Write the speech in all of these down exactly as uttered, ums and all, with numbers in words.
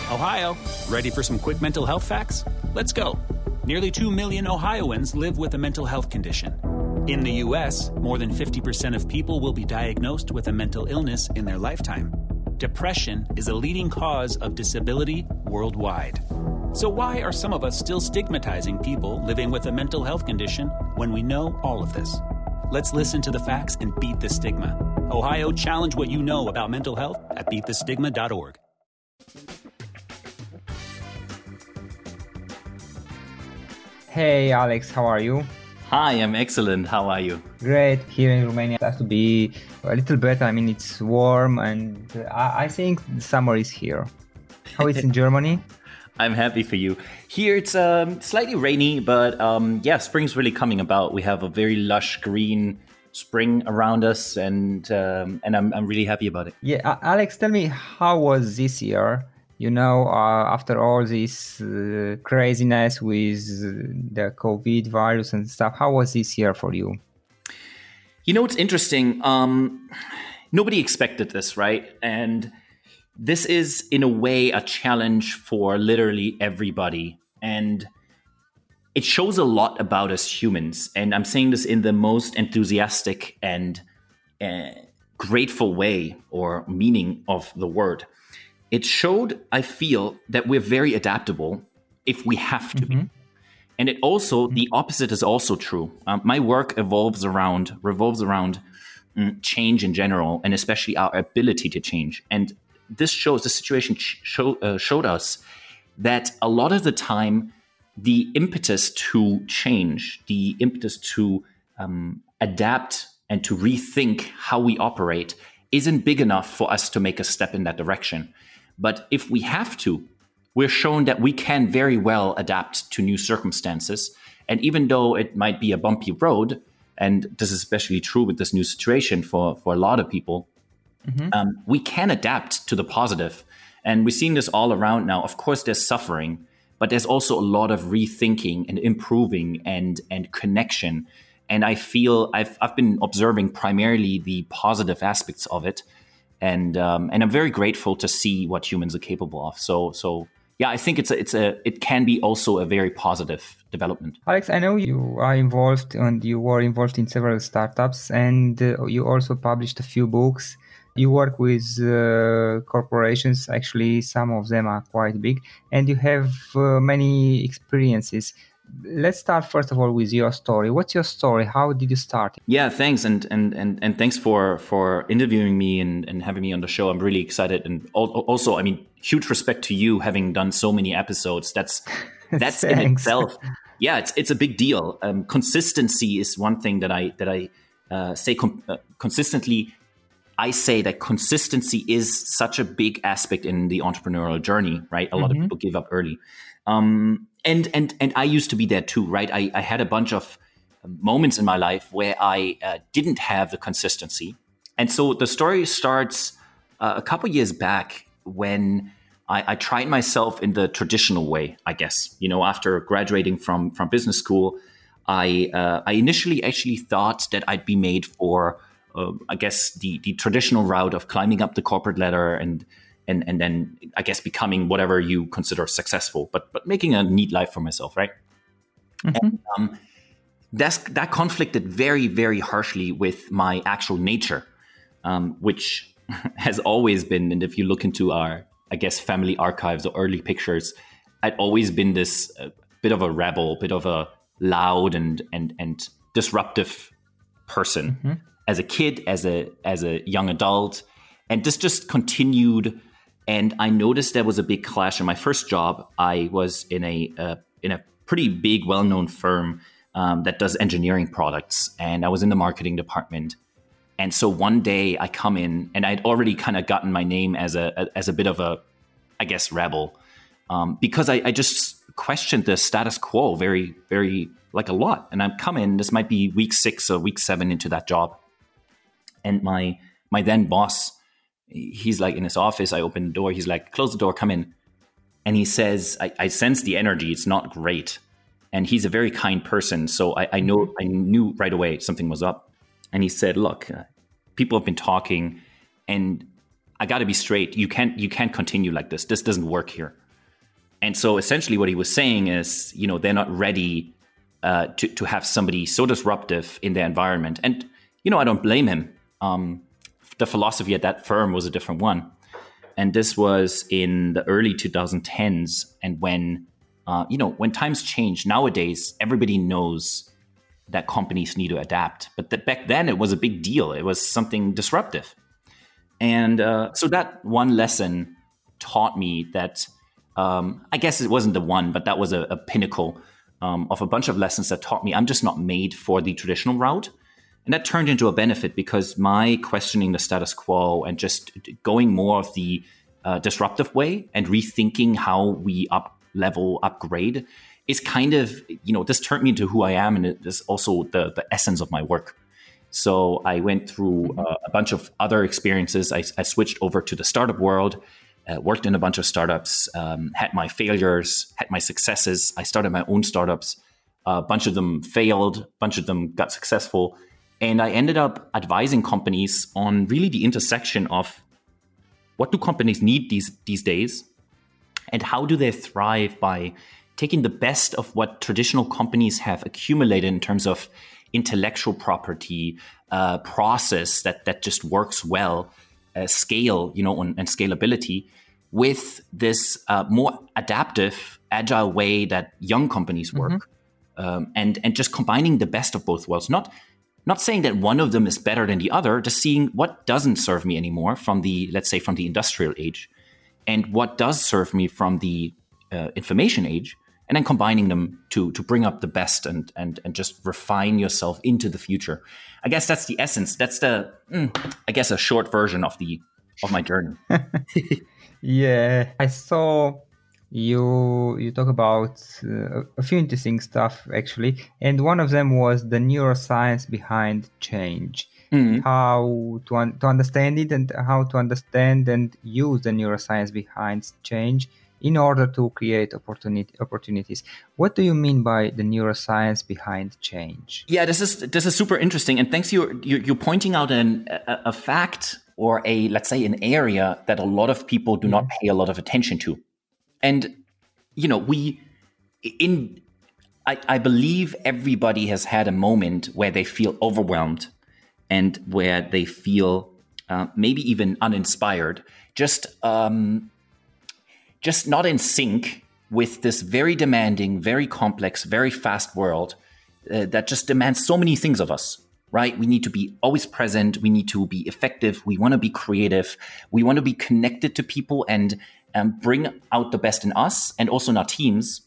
Ohio, ready for some quick mental health facts? Let's go. Nearly two million Ohioans live with a mental health condition. In the U S, more than fifty percent of people will be diagnosed with a mental illness in their lifetime. Depression is a leading cause of disability worldwide. So why are some of us still stigmatizing people living with a mental health condition when we know all of this? Let's listen to the facts and beat the stigma. Ohio, challenge what you know about mental health at beat the stigma dot org. Hey Alex, how are you? Hi, I'm excellent. How are you? Great. Here in Romania, it has to be a little better. I mean, it's warm and I, I think the summer is here. How is it in Germany? I'm happy for you. Here it's um, slightly rainy, but um, yeah, spring's really coming about. We have a very lush green spring around us, and um, and I'm I'm really happy about it. Yeah, uh, Alex, tell me, how was this year? You know, uh, after all this uh, craziness with the COVID virus and stuff, how was this year for you? You know, it's interesting. Um, nobody expected this, right? And this is, in a way, a challenge for literally everybody. And it shows a lot about us humans. And I'm saying this in the most enthusiastic and uh, grateful way or meaning of the word. It showed, I feel, that we're very adaptable if we have to mm-hmm. be. And it also, mm-hmm. the opposite is also true. Um, my work evolves around, revolves around mm, change in general, and especially our ability to change. And this shows, the situation show, uh, showed us that a lot of the time, the impetus to change, the impetus to um, adapt and to rethink how we operate isn't big enough for us to make a step in that direction. But if we have to, we're shown that we can very well adapt to new circumstances. And even though it might be a bumpy road, and this is especially true with this new situation for, for a lot of people, mm-hmm. um, we can adapt to the positive. And we're seeing this all around now. Of course, there's suffering, but there's also a lot of rethinking and improving and, and connection. And I feel I've I've been observing primarily the positive aspects of it. And um, and I'm very grateful to see what humans are capable of. So so yeah, I think it's a, it's a it can be also a very positive development. Alex, I know you are involved and you were involved in several startups, and uh, you also published a few books. You work with uh, corporations. Actually, some of them are quite big, and you have uh, many experiences. Let's start first of all with your story. What's your story? How did you start? Yeah, thanks. And and and, and thanks for, for interviewing me and, and having me on the show. I'm really excited. And also, I mean, huge respect to you having done so many episodes. That's that's in itself. Yeah, it's it's a big deal. Um, consistency is one thing that I that I uh, say com- uh, consistently. I say that consistency is such a big aspect in the entrepreneurial journey, right? A mm-hmm. lot of people give up early. Um, and, and, and I used to be there too, right? I, I had a bunch of moments in my life where I uh, didn't have the consistency. And so the story starts uh, a couple years back when I, I tried myself in the traditional way, I guess. You know, after graduating from, from business school, I, uh, I initially actually thought that I'd be made for, uh, I guess, the, the traditional route of climbing up the corporate ladder and And and then I guess becoming whatever you consider successful, but but making a neat life for myself, right? Mm-hmm. And, um, that's that conflicted very very harshly with my actual nature, um, which has always been. And if you look into our, I guess, family archives or early pictures, I'd always been this uh, bit of a rebel, bit of a loud and and and disruptive person mm-hmm. as a kid, as a as a young adult, and this just continued. And I noticed there was a big clash. In my first job, I was in a uh, in a pretty big, well-known firm um, that does engineering products, and I was in the marketing department. And so one day I come in, and I'd already kind of gotten my name as a, a as a bit of a, I guess, rebel, um, because I, I just questioned the status quo very, very like a lot. And I'm coming. This might be week six or week seven into that job, and my my then boss. He's like in his office. I open the door. He's like, close the door, come in. And he says, I, I sense the energy. It's not great. And he's a very kind person. So I, I know, I knew right away something was up. And he said, look, uh, people have been talking and I got to be straight. You can't you can't continue like this. This doesn't work here. And so essentially what he was saying is, you know, they're not ready uh, to, to have somebody so disruptive in their environment. And, you know, I don't blame him. Um, the philosophy at that firm was a different one. And this was in the early twenty tens. And when, uh, you know, when times change, nowadays, everybody knows that companies need to adapt. But that back then, it was a big deal. It was something disruptive. And uh, so that one lesson taught me that, um, I guess it wasn't the one, but that was a, a pinnacle um, of a bunch of lessons that taught me I'm just not made for the traditional route. And that turned into a benefit because my questioning the status quo and just going more of the uh, disruptive way and rethinking how we up level, upgrade is kind of, you know, this turned me into who I am. And it is also the, the essence of my work. So I went through uh, a bunch of other experiences. I, I switched over to the startup world, uh, worked in a bunch of startups, um, had my failures, had my successes. I started my own startups. A bunch of them failed, a bunch of them got successful. And I ended up advising companies on really the intersection of what do companies need these, these days and how do they thrive by taking the best of what traditional companies have accumulated in terms of intellectual property, uh, process that, that just works well, uh, scale, you know, and, and scalability with this uh, more adaptive, agile way that young companies work. Mm-hmm. um, and, and just combining the best of both worlds. Not Not saying that one of them is better than the other, just seeing what doesn't serve me anymore from the, let's say, from the industrial age, and what does serve me from the uh, information age, and then combining them to to bring up the best and and and just refine yourself into the future. I guess that's the essence. That's the, mm, I guess, a short version of the of my journey. Yeah, I saw you you talk about uh, a few interesting stuff actually, and one of them was the neuroscience behind change. Mm-hmm. How to un- to understand it and how to understand and use the neuroscience behind change in order to create opportunity opportunities. What do you mean by the neuroscience behind change? Yeah, this is this is super interesting, and thanks you you you're pointing out an a, a fact or a let's say an area that a lot of people do mm-hmm. not pay a lot of attention to. And, you know, we, in, I, I believe everybody has had a moment where they feel overwhelmed and where they feel uh, maybe even uninspired, just, um, just not in sync with this very demanding, very complex, very fast world uh, that just demands so many things of us, right? We need to be always present. We need to be effective. We want to be creative. We want to be connected to people and Um, bring out the best in us and also in our teams.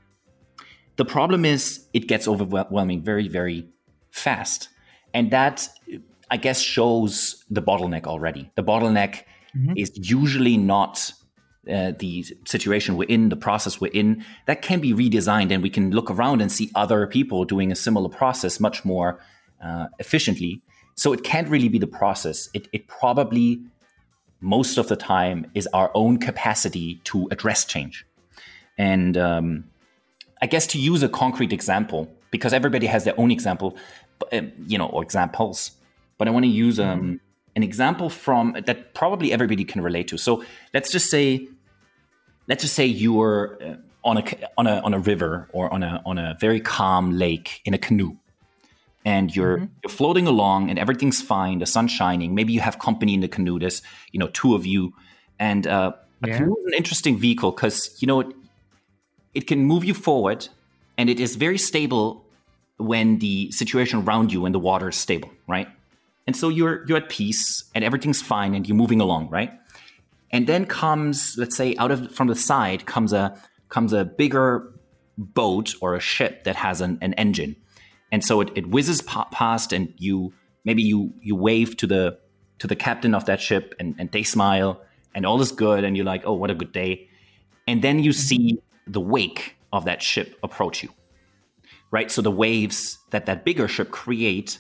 The problem is it gets overwhelming very, very fast. And that, I guess, shows the bottleneck already. The bottleneck mm-hmm. is usually not uh, the situation we're in, the process we're in. That can be redesigned, and we can look around and see other people doing a similar process much more uh, efficiently. So it can't really be the process. It, it probably most of the time is our own capacity to address change. And um, I guess to use a concrete example, because everybody has their own example, uh, you know, or examples, but I want to use um, an example from that probably everybody can relate to. So let's just say, let's just say you were uh, on a on a on a river or on a on a very calm lake in a canoe. And you're mm-hmm. you're floating along, and everything's fine. The sun's shining. Maybe you have company in the canoe. There's you know two of you, and uh, a yeah. canoe is an interesting vehicle because you know it, it can move you forward, and it is very stable when the situation around you and the water is stable, right? And so you're you're at peace, and everything's fine, and you're moving along, right? And then comes, let's say, out of from the side comes a comes a bigger boat or a ship that has an, an engine. And so it, it whizzes past, and you maybe you you wave to the to the captain of that ship, and, and they smile, and all is good, and you're like, oh, what a good day. And then you see the wake of that ship approach you, right? So the waves that that bigger ship create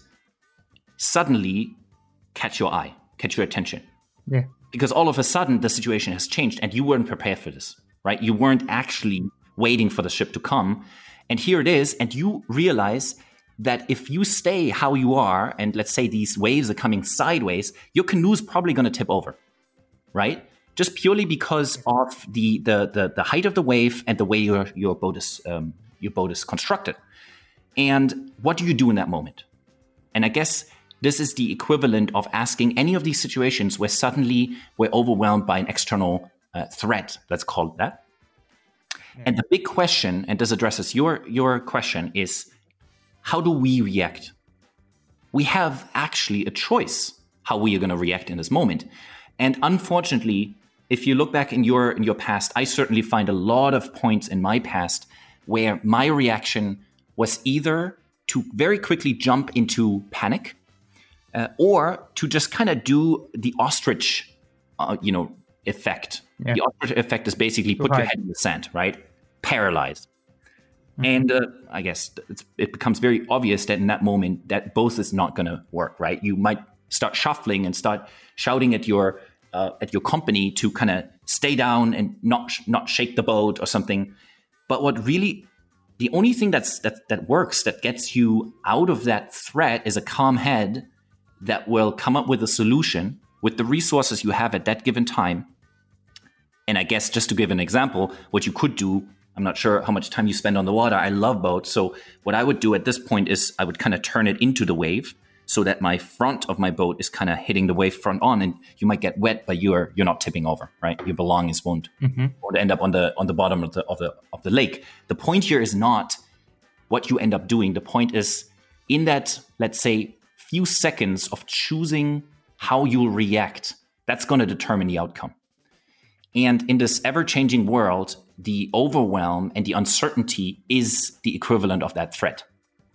suddenly catch your eye, catch your attention. Yeah. Because all of a sudden the situation has changed, and you weren't prepared for this, right? You weren't actually waiting for the ship to come. And here it is, and you realize that if you stay how you are, and let's say these waves are coming sideways, your canoe's probably going to tip over, right? Just purely because of the the the, the height of the wave and the way your your boat is um, your boat is constructed. And what do you do in that moment? And I guess this is the equivalent of asking any of these situations where suddenly we're overwhelmed by an external uh, threat. Let's call it that. Yeah. And the big question, and this addresses your your question, is how do we react? We have actually a choice how we are going to react in this moment. And unfortunately, if you look back in your in your past, I certainly find a lot of points in my past where my reaction was either to very quickly jump into panic uh, or to just kind of do the ostrich, uh, you know, effect. Yeah. The ostrich effect is basically put right. your head in the sand, right? Paralyzed. Mm-hmm. And uh, I guess it's, it becomes very obvious that in that moment that both is not going to work, right? You might start shuffling and start shouting at your uh, at your company to kind of stay down and not not shake the boat or something. But what really, the only thing that's that that works, that gets you out of that threat, is a calm head that will come up with a solution with the resources you have at that given time. And I guess just to give an example, what you could do, I'm not sure how much time you spend on the water. I love boats. So what I would do at this point is I would kind of turn it into the wave so that my front of my boat is kind of hitting the wave front on, and you might get wet, but you're you're not tipping over, right? Your belongings won't mm-hmm. won't end up on the on the bottom of the of the of the lake. The point here is not what you end up doing. The point is in that, let's say, few seconds of choosing how you'll react, that's going to determine the outcome. And in this ever-changing world, the overwhelm and the uncertainty is the equivalent of that threat.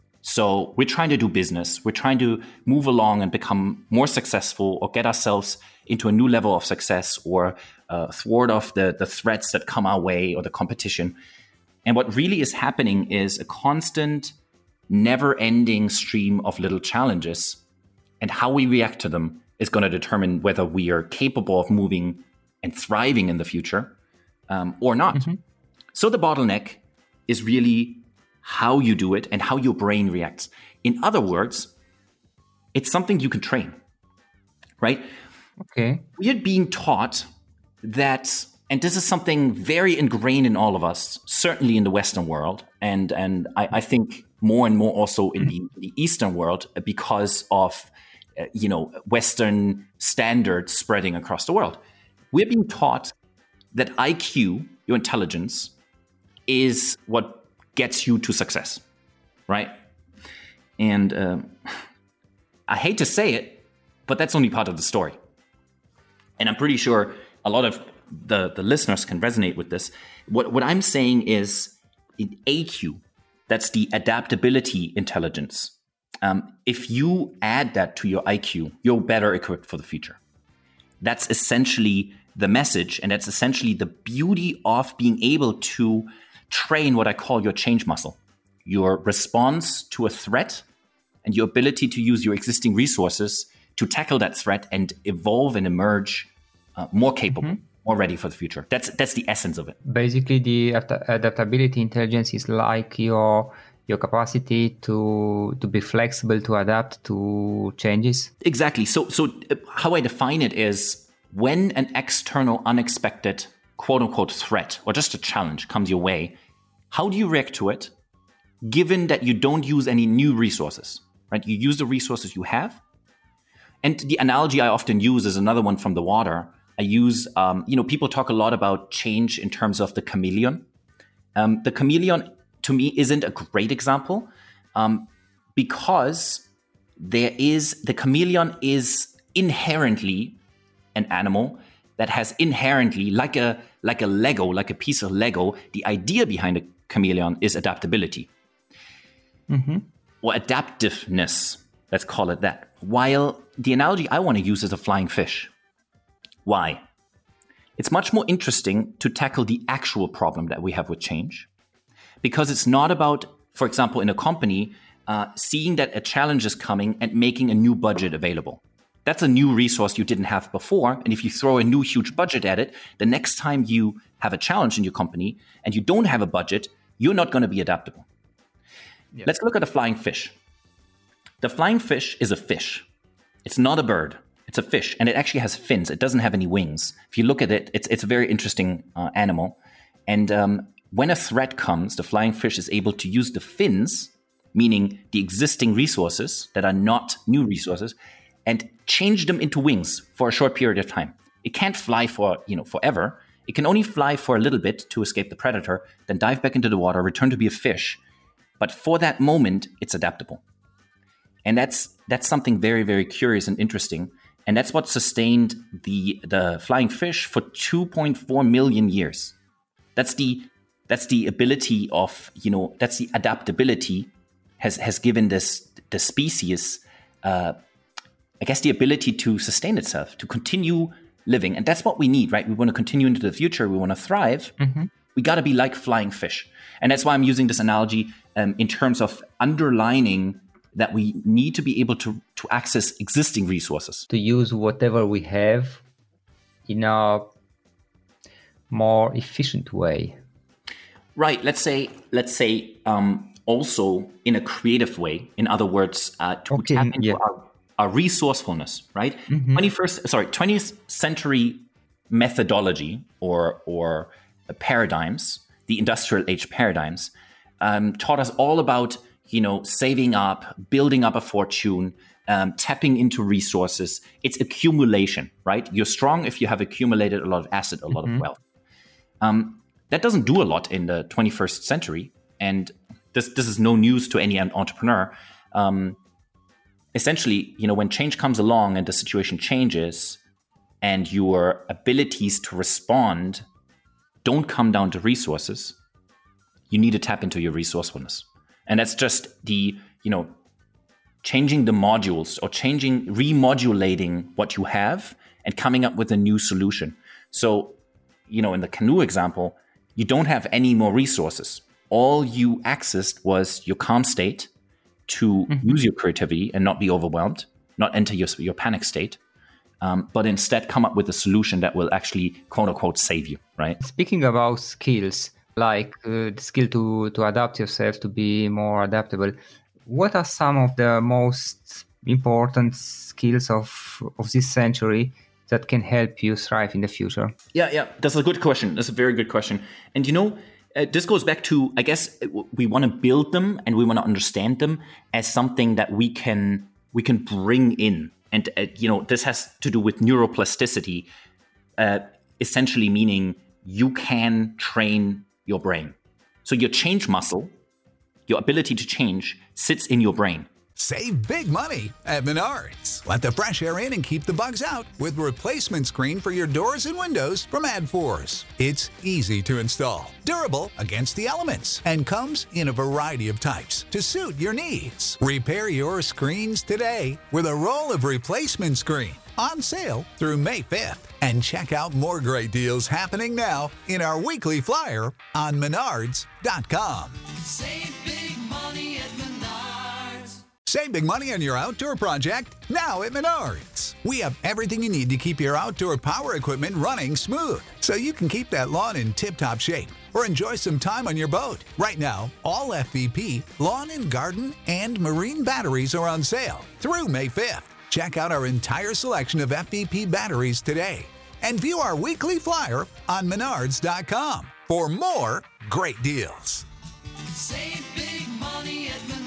So we're trying to do business. We're trying to move along and become more successful or get ourselves into a new level of success or uh, thwart off the, the threats that come our way or the competition. And what really is happening is a constant, never-ending stream of little challenges. And how we react to them is going to determine whether we are capable of moving and thriving in the future um, or not. Mm-hmm. So the bottleneck is really how you do it and how your brain reacts. In other words, it's something you can train, right? Okay. We are being taught that, and this is something very ingrained in all of us, certainly in the Western world, and and I, I think more and more also in the, the Eastern world because of uh, you know Western standards spreading across the world. We're being taught that I Q, your intelligence, is what gets you to success, right? And um, I hate to say it, but that's only part of the story. And I'm pretty sure a lot of the, the listeners can resonate with this. What, what I'm saying is in A Q, that's the adaptability intelligence. Um, if you add that to your I Q, you're better equipped for the future. That's essentially the message, and that's essentially the beauty of being able to train what I call your change muscle, your response to a threat and your ability to use your existing resources to tackle that threat and evolve and emerge uh, more capable, mm-hmm. more ready for the future. That's that's the essence of it. Basically, the adaptability intelligence is like your your capacity to to be flexible, to adapt to changes. Exactly. So so how I define it is when an external, unexpected, quote unquote threat or just a challenge comes your way, how do you react to it given that you don't use any new resources, right? You use the resources you have. And the analogy I often use is another one from the water. I use, um, you know, people talk a lot about change in terms of the chameleon. Um, the chameleon to me isn't a great example um, because there is, the chameleon is inherently an animal that has inherently, like a like a Lego, like a piece of Lego, the idea behind a chameleon is adaptability. Mm-hmm. Or adaptiveness, let's call it that. While the analogy I want to use is a flying fish. Why? It's much more interesting to tackle the actual problem that we have with change, because it's not about, for example, in a company, uh, seeing that a challenge is coming and making a new budget available. That's a new resource you didn't have before. And if you throw a new huge budget at it, the next time you have a challenge in your company and you don't have a budget, you're not going to be adaptable. Yes. Let's look at a flying fish. The flying fish is a fish. It's not a bird. It's a fish, and it actually has fins. It doesn't have any wings. If you look at it, it's it's a very interesting uh, animal. And um, when a threat comes, the flying fish is able to use the fins, meaning the existing resources that are not new resources, and change them into wings for a short period of time. It can't fly for, you know, forever. It can only fly for a little bit to escape the predator, then dive back into the water, return to be a fish. But for that moment, it's adaptable. And that's that's something very, very curious and interesting. And that's what sustained the the flying fish for two point four million years. That's the that's the ability of, you know, that's the adaptability has has given this the species, uh, I guess, the ability to sustain itself, to continue living. And that's what we need, right? We want to continue into the future. We want to thrive. Mm-hmm. We got to be like flying fish. And that's why I'm using this analogy um, in terms of underlining that we need to be able to, to access existing resources. To use whatever we have in a more efficient way. Right. Let's say, let's say um, also in a creative way. In other words, uh, to okay, tap into yeah. our, our resourcefulness, right? Mm-hmm. twenty-first, sorry, twentieth century methodology or, or paradigms, the industrial age paradigms, um, taught us all about, you know, saving up, building up a fortune, um, tapping into resources. It's accumulation, right? You're strong if you have accumulated a lot of asset, a lot mm-hmm. of wealth. Um, that doesn't do a lot in the twenty-first century. And this this is no news to any entrepreneur. Um, essentially, you know, when change comes along and the situation changes and your abilities to respond don't come down to resources, you need to tap into your resourcefulness. And that's just the, you know, changing the modules or changing, remodulating what you have and coming up with a new solution. So, you know, in the canoe example, you don't have any more resources. All you accessed was your calm state to mm-hmm. use your creativity and not be overwhelmed, not enter your, your panic state, um, but instead come up with a solution that will actually, quote unquote, save you, right? Speaking about skills, like uh, the skill to, to adapt yourself, to be more adaptable, what are some of the most important skills of, of this century that can help you thrive in the future? Yeah, yeah, that's a good question. That's a very good question. And, you know, uh, this goes back to, I guess, we want to build them and we want to understand them as something that we can we can bring in. And, uh, you know, this has to do with neuroplasticity, uh, essentially meaning you can train your brain. So your change muscle, your ability to change, sits in your brain. Save big money at Menards. Let the fresh air in and keep the bugs out with replacement screen for your doors and windows from AdForce. It's easy to install, durable against the elements, and comes in a variety of types to suit your needs. Repair your screens today with a roll of replacement screen on sale through May fifth. And check out more great deals happening now in our weekly flyer on menards dot com. Save big money at Menards. Save big money on your outdoor project now at Menards. We have everything you need to keep your outdoor power equipment running smooth so you can keep that lawn in tip-top shape or enjoy some time on your boat. Right now, all F V P, lawn and garden, and marine batteries are on sale through May fifth. Check out our entire selection of F V P batteries today and view our weekly flyer on menards dot com for more great deals. Save big money at Menards.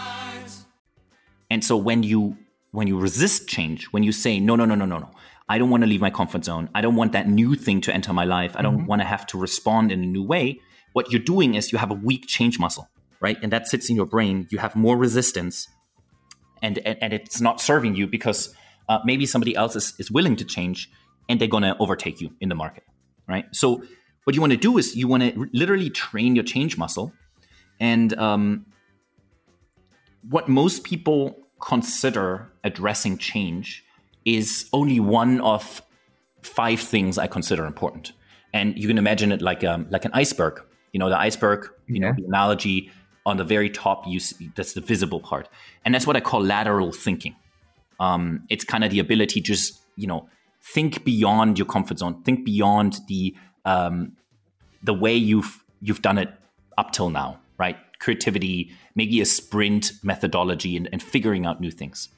And so when you when you resist change, when you say, no, no, no, no, no, no, I don't want to leave my comfort zone. I don't want that new thing to enter my life. I don't mm-hmm. want to have to respond in a new way. What you're doing is you have a weak change muscle, right? And that sits in your brain. You have more resistance. And, and, and it's not serving you because uh, maybe somebody else is, is willing to change and they're going to overtake you in the market, right? So what you want to do is you want to r- literally train your change muscle. And um, what most people consider addressing change is only one of five things I consider important. And you can imagine it like um, like an iceberg. You know, the iceberg, you yeah. know, the analogy on the very top, you see, that's the visible part. And that's what I call lateral thinking. Um, it's kind of the ability to just, you know, think beyond your comfort zone, think beyond the um, the way you've you've done it up till now, right? Creativity, maybe a sprint methodology and, and figuring out new things.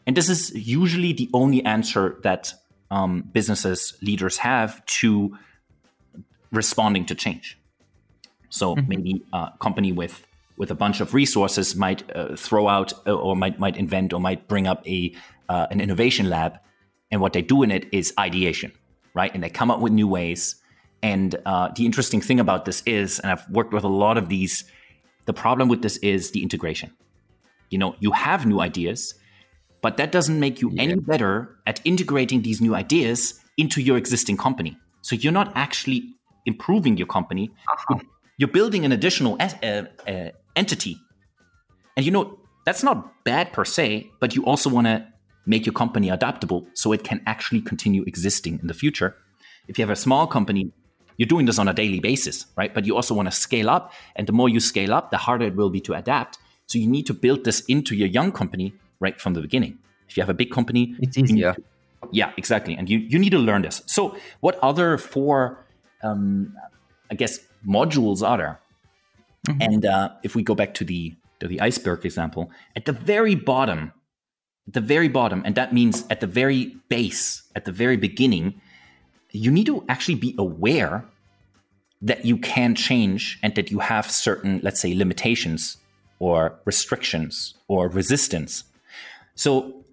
And this is usually the only answer that um, businesses, leaders have to responding to change. So mm-hmm. maybe a company with with a bunch of resources might uh, throw out uh, or might might invent or might bring up a uh, an innovation lab, and what they do in it is ideation, right? And they come up with new ways. And uh, the interesting thing about this is, and I've worked with a lot of these, the problem with this is the integration. You know, you have new ideas, but that doesn't make you yeah. any better at integrating these new ideas into your existing company. So you're not actually improving your company. Uh-huh. You're building an additional uh, uh, entity. And you know, that's not bad per se, but you also want to make your company adaptable so it can actually continue existing in the future. If you have a small company, you're doing this on a daily basis, right? But you also want to scale up. And the more you scale up, the harder it will be to adapt. So you need to build this into your young company right from the beginning. If you have a big company, it's easier. To, yeah, exactly. And you, you need to learn this. So what other four, um, I guess, modules are there? Mm-hmm. And uh, if we go back to the to the iceberg example, at the very bottom, at the very bottom, and that means at the very base, at the very beginning, you need to actually be aware that you can change and that you have certain, let's say, limitations or restrictions or resistance. So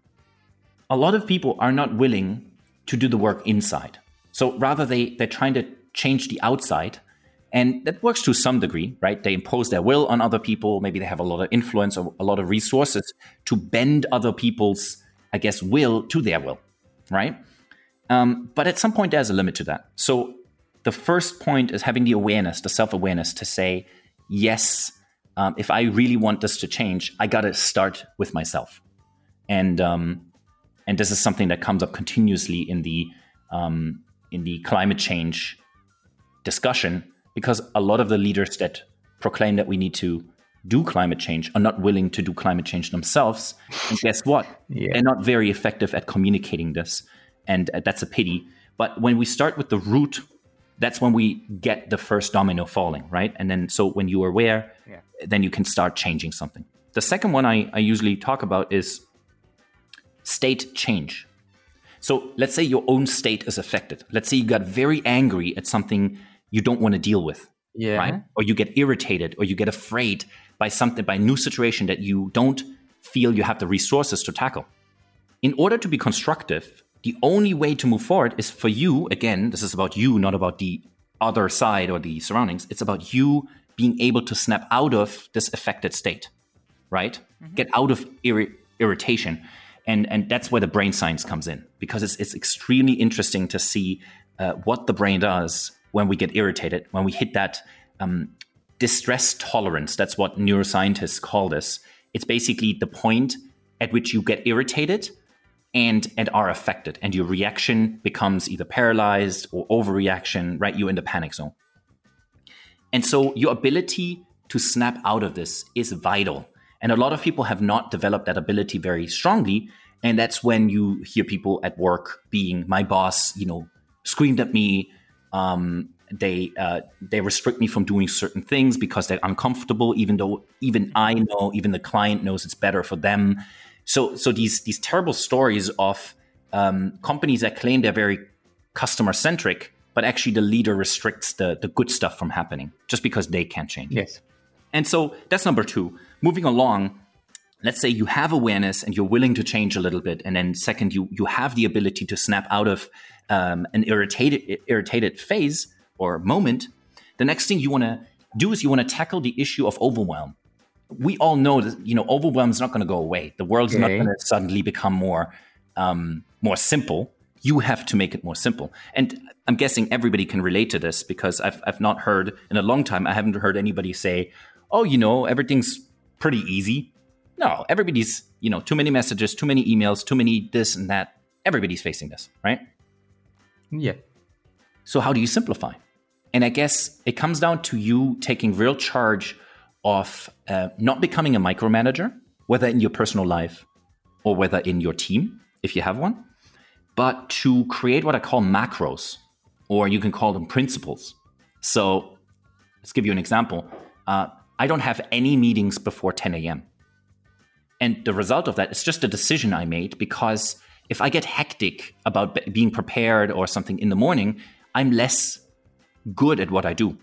a lot of people are not willing to do the work inside. So rather they, they're trying to change the outside. And that works to some degree, right? They impose their will on other people. Maybe they have a lot of influence or a lot of resources to bend other people's, I guess, will to their will, right? Um, but at some point, there's a limit to that. So the first point is having the awareness, the self-awareness to say, yes, um, if I really want this to change, I got to start with myself. And um, and this is something that comes up continuously in the um, in the climate change discussion, because a lot of the leaders that proclaim that we need to do climate change are not willing to do climate change themselves. And guess what? Yeah. They're not very effective at communicating this. And that's a pity. But when we start with the root, that's when we get the first domino falling, right? And then so when you are aware, yeah. then you can start changing something. The second one I, I usually talk about is state change. So let's say your own state is affected. Let's say you got very angry at something you don't want to deal with, yeah. right? Or you get irritated or you get afraid by something, by a new situation that you don't feel you have the resources to tackle. In order to be constructive, the only way to move forward is for you, again, this is about you, not about the other side or the surroundings. It's about you being able to snap out of this affected state, right? Mm-hmm. Get out of irri- irritation. And, and that's where the brain science comes in, because it's, it's extremely interesting to see uh, what the brain does when we get irritated, when we hit that um, distress tolerance. That's what neuroscientists call this. It's basically the point at which you get irritated and and are affected, and your reaction becomes either paralyzed or overreaction, right? You're in the panic zone. And so your ability to snap out of this is vital. And a lot of people have not developed that ability very strongly. And that's when you hear people at work being, my boss, you know, screamed at me. Um, they uh, they restrict me from doing certain things because they're uncomfortable, even though even I know, even the client knows it's better for them. So so these these terrible stories of um, companies that claim they're very customer centric, but actually the leader restricts the, the good stuff from happening just because they can't change. Yes. And so that's number two. Moving along, let's say you have awareness and you're willing to change a little bit. And then second, you you have the ability to snap out of um, an irritated irritated phase or moment. The next thing you want to do is you want to tackle the issue of overwhelm. We all know that, you know, overwhelm is not going to go away. The world's okay. not going to suddenly become more um, more simple. You have to make it more simple. And I'm guessing everybody can relate to this, because I've I've not heard in a long time, I haven't heard anybody say, oh, you know, everything's pretty easy. No, everybody's, you know, too many messages, too many emails, too many this and that. Everybody's facing this, right? Yeah. So how do you simplify? And I guess it comes down to you taking real charge of uh, not becoming a micromanager, whether in your personal life or whether in your team, if you have one, but to create what I call macros, or you can call them principles. So let's give you an example. Uh, I don't have any meetings before ten a.m. And the result of that is just a decision I made, because if I get hectic about be- being prepared or something in the morning, I'm less good at what I do.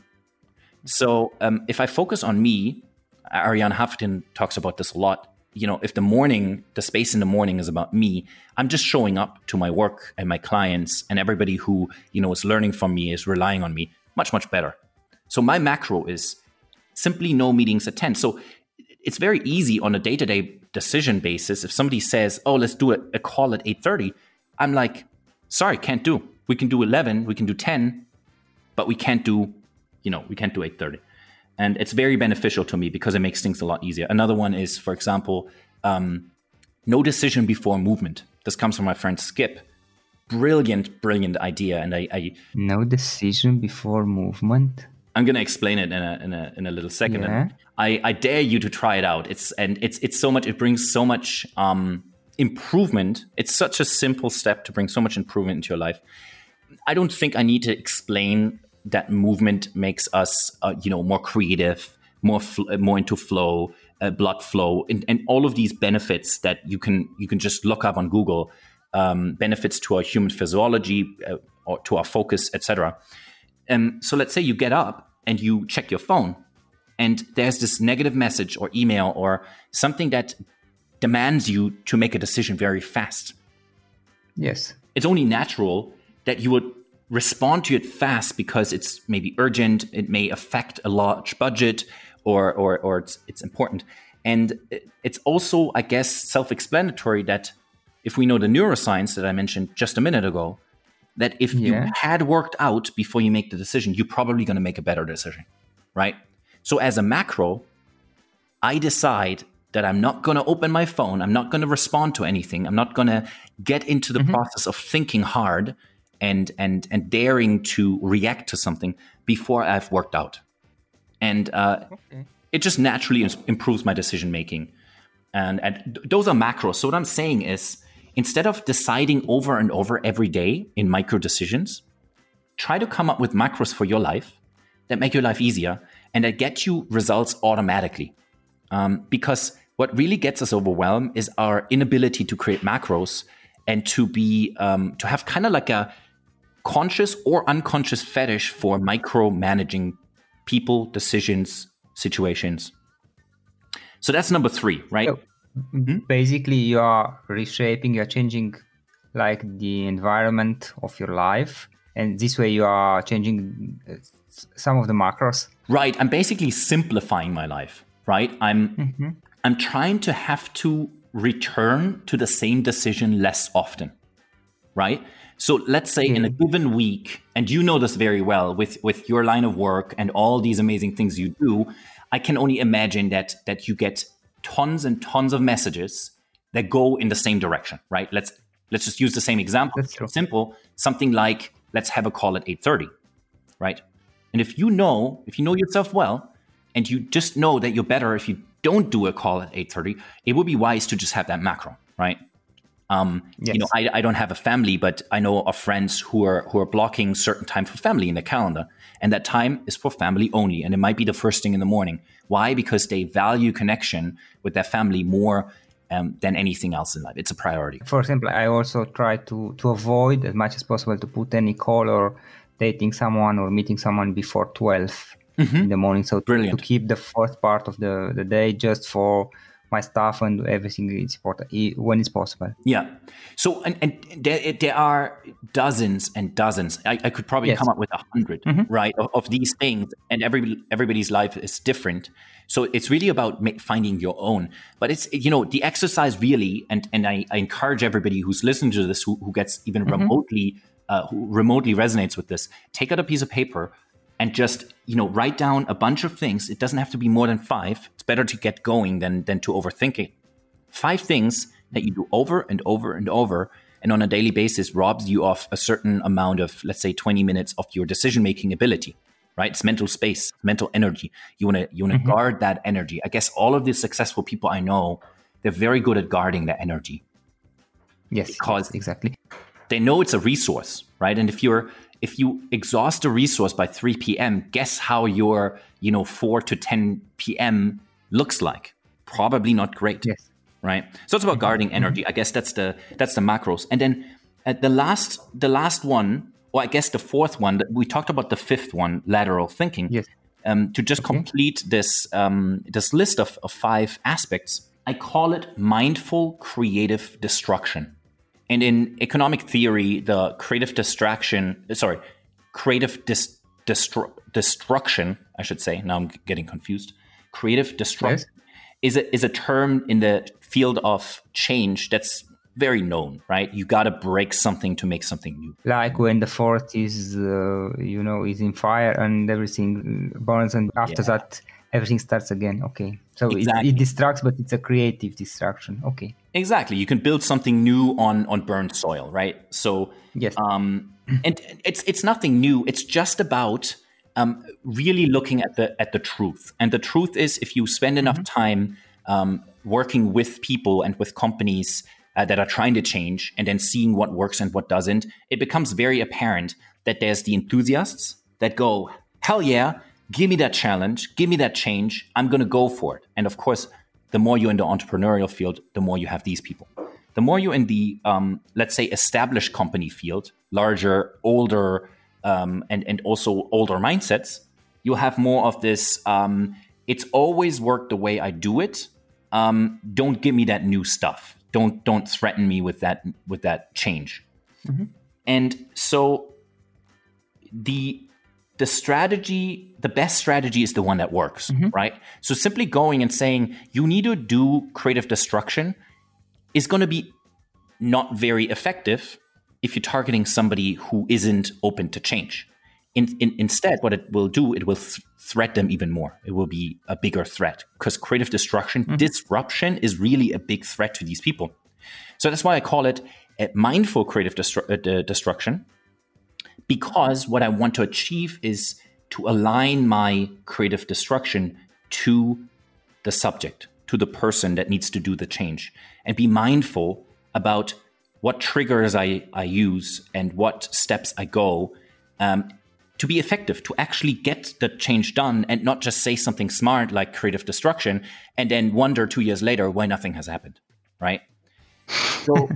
So um, if I focus on me, Arianna Huffington talks about this a lot. You know, if the morning, the space in the morning is about me, I'm just showing up to my work and my clients and everybody who, you know, is learning from me, is relying on me much, much better. So my macro is simply no meetings at ten. So it's very easy on a day-to-day decision basis. If somebody says, oh, let's do a, a call at eight thirty, I'm like, sorry, can't do. We can do eleven, we can do ten, but we can't do, you know, we can't do eight thirty. And it's very beneficial to me because it makes things a lot easier. Another one is, for example, um, no decision before movement. This comes from my friend Skip. Brilliant, brilliant idea. And I, I no decision before movement. I'm going to explain it in a in a in a little second. Yeah. And I, I dare you to try it out. It's and it's it's so much. It brings so much um, improvement. It's such a simple step to bring so much improvement into your life. I don't think I need to explain that movement makes us, uh, you know, more creative, more fl- more into flow, uh, blood flow, and, and all of these benefits that you can you can just look up on Google. Um, benefits to our human physiology, uh, or to our focus, et cetera. Um, so let's say you get up and you check your phone, and there's this negative message or email or something that demands you to make a decision very fast. Yes. It's only natural that you would respond to it fast because it's maybe urgent, it may affect a large budget, or or, or it's, it's important. And it's also, I guess, self-explanatory that if we know the neuroscience that I mentioned just a minute ago, that if Yeah. you had worked out before you make the decision, you're probably going to make a better decision, right? So as a macro, I decide that I'm not going to open my phone. I'm not going to respond to anything. I'm not going to get into the mm-hmm. process of thinking hard and and and daring to react to something before I've worked out. And uh, okay. it just naturally improves my decision making. And, and those are macros. So what I'm saying is, instead of deciding over and over every day in micro decisions, try to come up with macros for your life that make your life easier and that get you results automatically. Um, because what really gets us overwhelmed is our inability to create macros and to be um, to have kind of like a conscious or unconscious fetish for micromanaging people, decisions, situations. So that's number three, right? So, mm-hmm. Basically, you are reshaping, you're changing like the environment of your life. And this way you are changing some of the macros. Right. I'm basically simplifying my life, right? I'm mm-hmm. I'm trying to have to return to the same decision less often, right? So let's say yeah. in a given week, and you know this very well with, with your line of work and all these amazing things you do, I can only imagine that that you get tons and tons of messages that go in the same direction, right? Let's let's just use the same example. That's true. Simple, something like, let's have a call at eight thirty, right? And if you know, if you know yourself well, and you just know that you're better if you don't do a call at eight thirty, it would be wise to just have that macro, right? Um, yes. You know, I, I don't have a family, but I know of friends who are who are blocking certain time for family in their calendar, and that time is for family only, and it might be the first thing in the morning. Why? Because they value connection with their family more um, than anything else in life. It's a priority. For example, I also try to to avoid as much as possible to put any call or dating someone or meeting someone before twelve mm-hmm. in the morning. So Brilliant. To keep the first part of the, the day just for my stuff and everything is important when it's possible. Yeah. So, and, and there, there are dozens and dozens. I, I could probably yes. come up with a hundred, mm-hmm. right, of, of these things. And every everybody's life is different. So it's really about ma- finding your own. But it's, you know, the exercise really, and, and I, I encourage everybody who's listening to this, who, who gets even mm-hmm. remotely, uh, who remotely resonates with this, take out a piece of paper and just, you know, write down a bunch of things. It doesn't have to be more than five. It's better to get going than than to overthink it. Five things that you do over and over and over, and on a daily basis robs you of a certain amount of, let's say, twenty minutes of your decision-making ability, right? It's mental space, mental energy. You want to you want to mm-hmm. guard that energy. I guess all of the successful people I know, they're very good at guarding that energy. Yes, because exactly. They know it's a resource, right? And if you're If you exhaust a resource by three p.m., guess how your, you know, four to ten p.m. looks like? Probably not great, yes. right? So it's about guarding energy. I guess that's the that's the macros. And then uh, the last the last one, or I guess the fourth one, that we talked about the fifth one, lateral thinking. Yes. Um, to just okay. complete this um, this list of, of five aspects, I call it mindful creative destruction. And in economic theory, the creative distraction, sorry, creative dis, destru, destruction, I should say. Now I'm getting confused. Creative destruction yes. is a is a term in the field of change that's very known, right? You got to break something to make something new. Like when the fort is, uh, you know, is in fire and everything burns, and after yeah. that, everything starts again. Okay. So exactly. it, it distracts, but it's a creative distraction. Okay. Exactly. You can build something new on, on burned soil, right? So, yes. um, and it's it's nothing new. It's just about um, really looking at the at the truth. And the truth is, if you spend enough mm-hmm. time um, working with people and with companies Uh, that are trying to change, and then seeing what works and what doesn't, it becomes very apparent that there's the enthusiasts that go, hell yeah, give me that challenge, give me that change, I'm going to go for it. And of course, the more you're in the entrepreneurial field, the more you have these people. The more you're in the, um, let's say, established company field, larger, older, um, and, and also older mindsets, you'll have more of this, um, it's always worked the way I do it, um, don't give me that new stuff. Don't don't threaten me with that with that change. Mm-hmm. And so the the strategy, the best strategy is the one that works, mm-hmm. right? So simply going and saying you need to do creative destruction is going to be not very effective if you're targeting somebody who isn't open to change. In, in, instead, what it will do, it will th- threat them even more. It will be a bigger threat because creative destruction, mm-hmm. disruption is really a big threat to these people. So that's why I call it a mindful creative destru- uh, destruction, because what I want to achieve is to align my creative destruction to the subject, to the person that needs to do the change, and be mindful about what triggers I, I use and what steps I go um, to be effective, to actually get the change done and not just say something smart like creative destruction and then wonder two years later why nothing has happened, right? So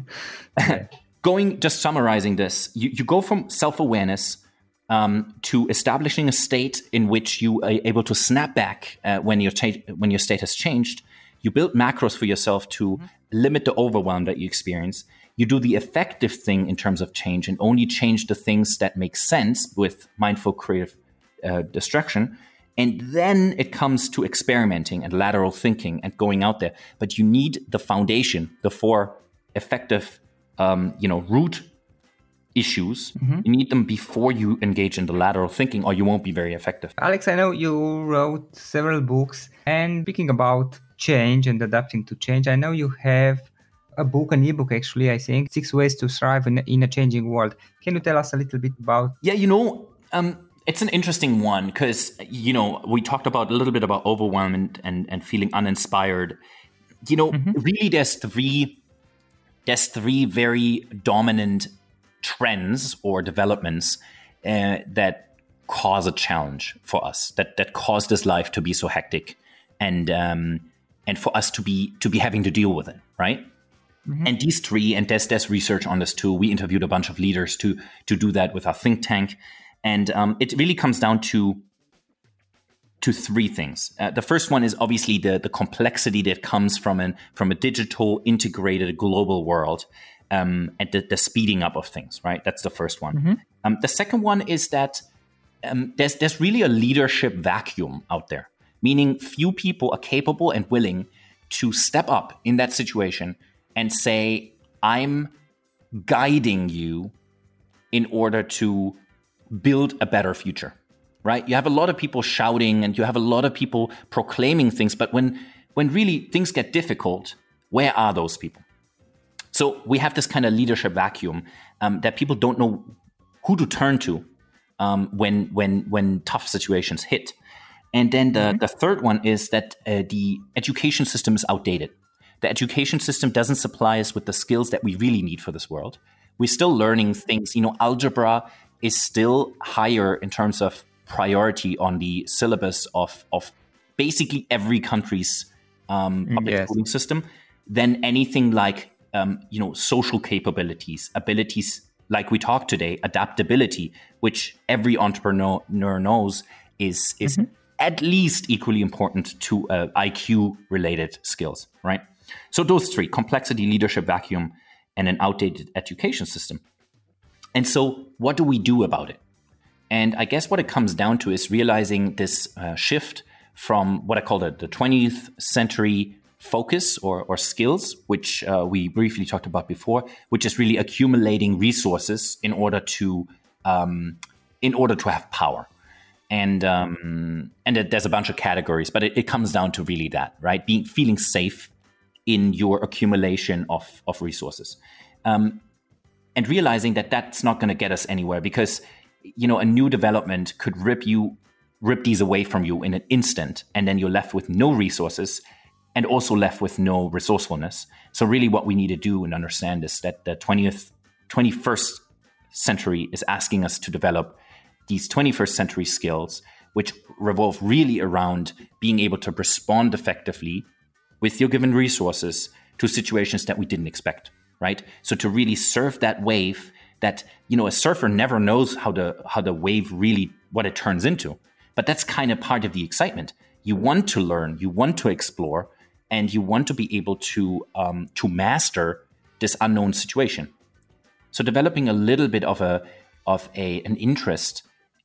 going, just summarizing this, you, you go from self-awareness um, to establishing a state in which you are able to snap back uh, when your ta- when your state has changed. You build macros for yourself to mm-hmm. limit the overwhelm that you experience. You do the effective thing in terms of change and only change the things that make sense with mindful creative uh, destruction. And then it comes to experimenting and lateral thinking and going out there. But you need the foundation, the four effective, um, you know, root issues. Mm-hmm. You need them before you engage in the lateral thinking, or you won't be very effective. Alex, I know you wrote several books. And speaking about change and adapting to change, I know you have a book, an ebook actually, I think, Six Ways to Thrive in, in a Changing World. Can you tell us a little bit about? Yeah, you know, um, it's an interesting one because, you know, we talked about a little bit about overwhelm and, and, and feeling uninspired. You know, mm-hmm. really there's three, there's three very dominant trends or developments uh, that cause a challenge for us, that that cause this life to be so hectic and um, and for us to be to be having to deal with it, right? Mm-hmm. And these three, and there's, there's research on this too. We interviewed a bunch of leaders to to do that with our think tank. And um, it really comes down to, to three things. Uh, the first one is obviously the, the complexity that comes from, an, from a digital, integrated, global world um, and the, the speeding up of things, right? That's the first one. Mm-hmm. Um, the second one is that um, there's, there's really a leadership vacuum out there, meaning few people are capable and willing to step up in that situation and say, I'm guiding you in order to build a better future, right? You have a lot of people shouting and you have a lot of people proclaiming things, but when, when really things get difficult, where are those people? So we have this kind of leadership vacuum um, that people don't know who to turn to um, when, when, when tough situations hit. And then the, mm-hmm. the third one is that uh, the education system is outdated. The education system doesn't supply us with the skills that we really need for this world. We're still learning things. You know, algebra is still higher in terms of priority on the syllabus of, of basically every country's um, public yes. schooling system. then anything like, um, you know, social capabilities, abilities like we talked today, adaptability, which every entrepreneur knows is, is mm-hmm. at least equally important to uh, I Q-related skills, right? So those three, complexity, leadership vacuum, and an outdated education system. And so what do we do about it? And I guess what it comes down to is realizing this uh, shift from what I call the, the twentieth century focus or, or skills, which uh, we briefly talked about before, which is really accumulating resources in order to um, in order to have power. And um, and there's a bunch of categories, but it, it comes down to really that, right? Being feeling safe in your accumulation of of resources, um, and realizing that that's not going to get us anywhere, because you know a new development could rip you rip these away from you in an instant, and then you're left with no resources. And also left with no resourcefulness. So really what we need to do and understand is that the twentieth, twenty-first century is asking us to develop these twenty-first century skills, which revolve really around being able to respond effectively with your given resources to situations that we didn't expect, right? So to really surf that wave that, you know, a surfer never knows how the, how the wave really, what it turns into. But that's kind of part of the excitement. You want to learn, you want to explore, and you want to be able to um, to master this unknown situation. So developing a little bit of a of a an interest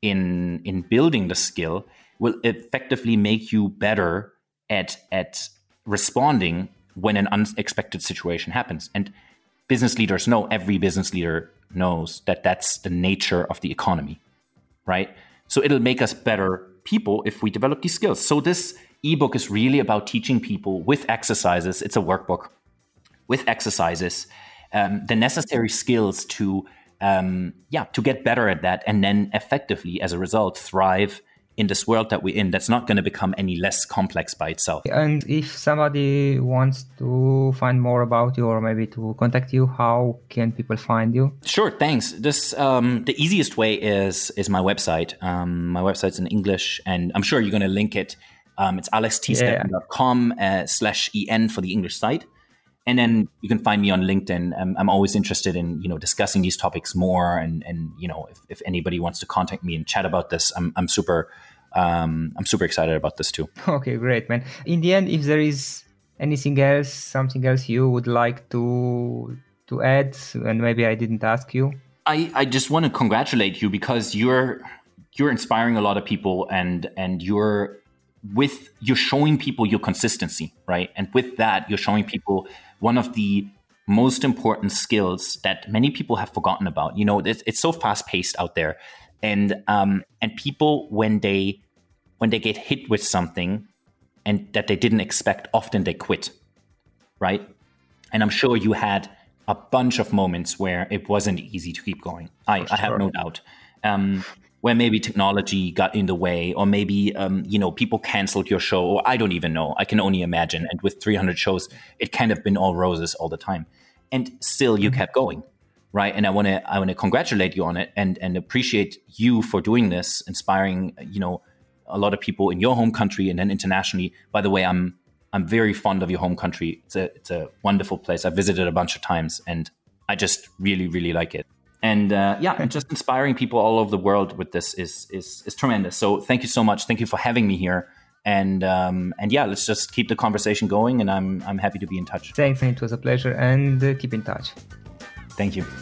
in in building the skill will effectively make you better at at responding when an unexpected situation happens. And business leaders know, every business leader knows that that's the nature of the economy, right? So it'll make us better people if we develop these skills. So this ebook is really about teaching people with exercises. It's a workbook with exercises, um, the necessary skills to, um, yeah, to get better at that, and then effectively, as a result, thrive in this world that we're in. That's not going to become any less complex by itself. And if somebody wants to find more about you, or maybe to contact you, how can people find you? Sure, thanks. This um, the easiest way is is my website. Um, my website's in English, and I'm sure you're going to link it. Um, it's alex t steppen dot com uh, slash en for the English site. And then you can find me on LinkedIn. Um, I'm always interested in, you know, discussing these topics more. And, and you know, if, if anybody wants to contact me and chat about this, I'm, I'm super um, I'm super excited about this too. Okay, great, man. In the end, if there is anything else, something else you would like to to add, and maybe I didn't ask you. I, I just want to congratulate you, because you're you're inspiring a lot of people, and and you're with you're showing people your consistency, right? And with that, you're showing people one of the most important skills that many people have forgotten about. You know, it's, it's so fast paced out there, and um, and people when they when they get hit with something and that they didn't expect, often they quit, right? And I'm sure you had a bunch of moments where it wasn't easy to keep going. I, sure. I have no doubt. Um, where maybe technology got in the way, or maybe, um, you know, people canceled your show, or I don't even know. I can only imagine. And with three hundred shows, it kind of been all roses all the time. And still you kept going, right? And I want to I want to congratulate you on it, and, and appreciate you for doing this, inspiring, you know, a lot of people in your home country and then internationally. By the way, I'm I'm very fond of your home country. It's a, it's a wonderful place. I've visited a bunch of times, and I just really, really like it. And uh, yeah, and just inspiring people all over the world with this is is is tremendous. So thank you so much. Thank you for having me here. And um, and yeah, let's just keep the conversation going. And I'm I'm happy to be in touch. Thanks, it was a pleasure. And uh, keep in touch. Thank you.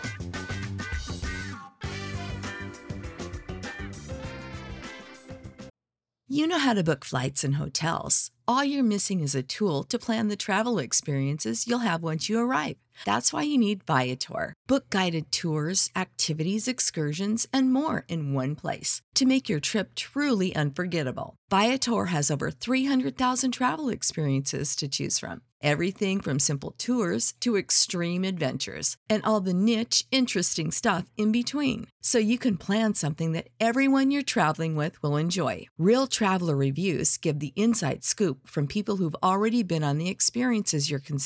You know how to book flights and hotels. All you're missing is a tool to plan the travel experiences you'll have once you arrive. That's why you need Viator. Book guided tours, activities, excursions, and more in one place to make your trip truly unforgettable. Viator has over three hundred thousand travel experiences to choose from. Everything from simple tours to extreme adventures, and all the niche, interesting stuff in between. So you can plan something that everyone you're traveling with will enjoy. Real traveler reviews give the inside scoop from people who've already been on the experiences you're considering.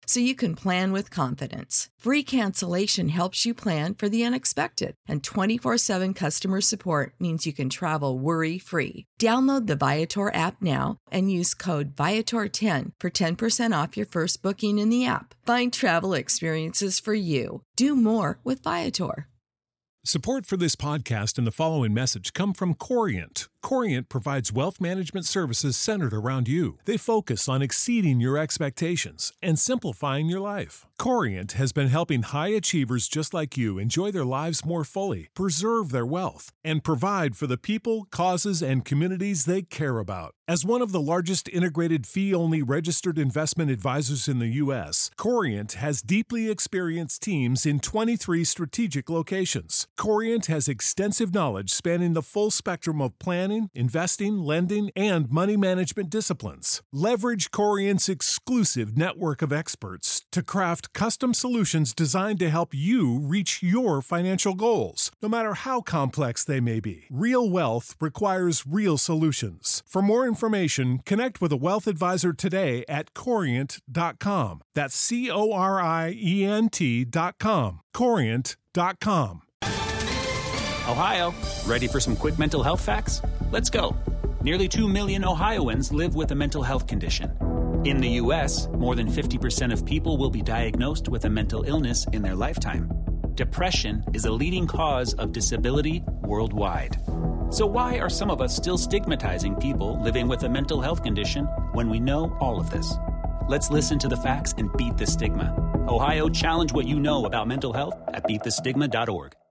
so you can plan with confidence. Free cancellation helps you plan for the unexpected, and twenty-four seven customer support means you can travel worry-free. Download the Viator app now and use code Viator ten for ten percent off your first booking in the app. Find travel experiences for you. Do more with Viator. Support for this podcast and the following message come from Corient. Corient provides wealth management services centered around you. They focus on exceeding your expectations and simplifying your life. Corient has been helping high achievers just like you enjoy their lives more fully, preserve their wealth, and provide for the people, causes, and communities they care about. As one of the largest integrated fee-only registered investment advisors in the U S, Corient has deeply experienced teams in twenty-three strategic locations. Corient has extensive knowledge spanning the full spectrum of planning, investing, lending, and money management disciplines. Leverage Corient's exclusive network of experts to craft custom solutions designed to help you reach your financial goals, no matter how complex they may be. Real wealth requires real solutions. For more information, connect with a wealth advisor today at corient dot com. That's C O R I E N T dot com. corient dot com. Ohio, ready for some quick mental health facts? Let's go. Nearly two million Ohioans live with a mental health condition. In the U S, more than fifty percent of people will be diagnosed with a mental illness in their lifetime. Depression is a leading cause of disability worldwide. So why are some of us still stigmatizing people living with a mental health condition when we know all of this? Let's listen to the facts and beat the stigma. Ohio, challenge what you know about mental health at beat the stigma dot org.